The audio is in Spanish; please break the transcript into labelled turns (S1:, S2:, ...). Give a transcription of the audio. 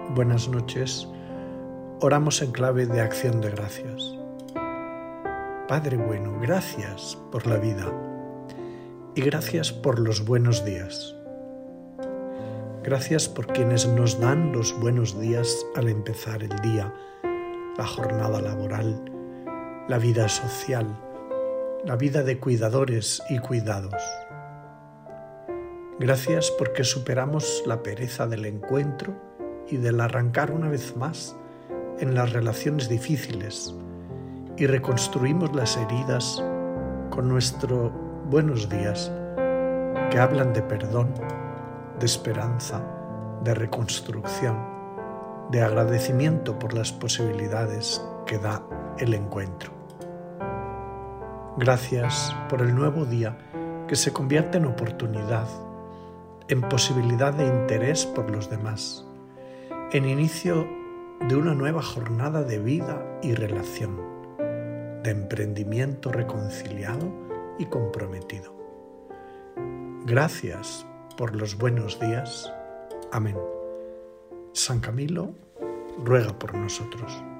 S1: Buenas noches. Oramos en clave de acción de gracias. Padre bueno, gracias por la vida y gracias por los buenos días. Gracias por quienes nos dan los buenos días al empezar el día, la jornada laboral, la vida social, la vida de cuidadores y cuidados. Gracias porque superamos la pereza del encuentro y del arrancar una vez más en las relaciones difíciles y reconstruimos las heridas con nuestros buenos días que hablan de perdón, de esperanza, de reconstrucción, de agradecimiento por las posibilidades que da el encuentro. Gracias por el nuevo día que se convierte en oportunidad, en posibilidad de interés por los demás, en inicio de una nueva jornada de vida y relación, de emprendimiento reconciliado y comprometido. Gracias por los buenos días. Amén. San Camilo ruega por nosotros.